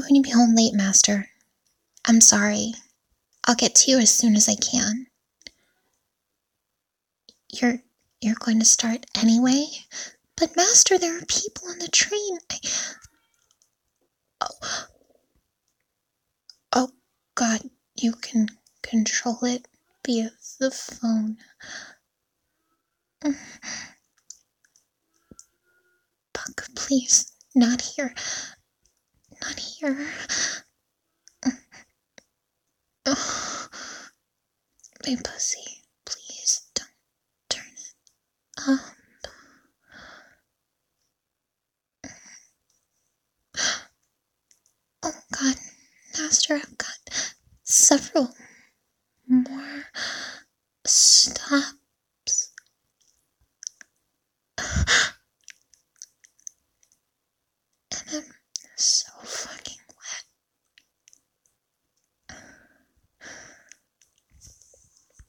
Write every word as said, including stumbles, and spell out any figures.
going to be home late, Master. I'm sorry. I'll get to you as soon as I can. You're you're going to start anyway? But Master, there are people on the train. I... Oh. Oh God, you can control it via the phone. Buck, please, not here. Not here. Oh, my pussy, please don't turn it up. Oh God, Master, I've got several